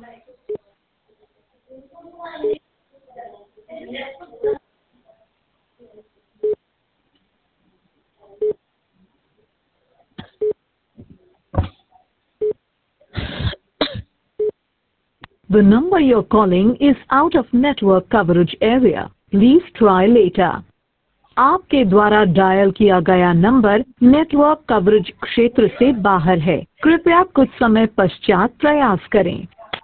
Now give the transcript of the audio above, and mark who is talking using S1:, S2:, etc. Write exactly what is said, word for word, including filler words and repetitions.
S1: The number you're calling is out of network coverage area. Please try later. आपके द्वारा dial किया गया number network coverage क्षेत्र से बाहर है। कृपया कुछ समय पश्चात प्रयास करें।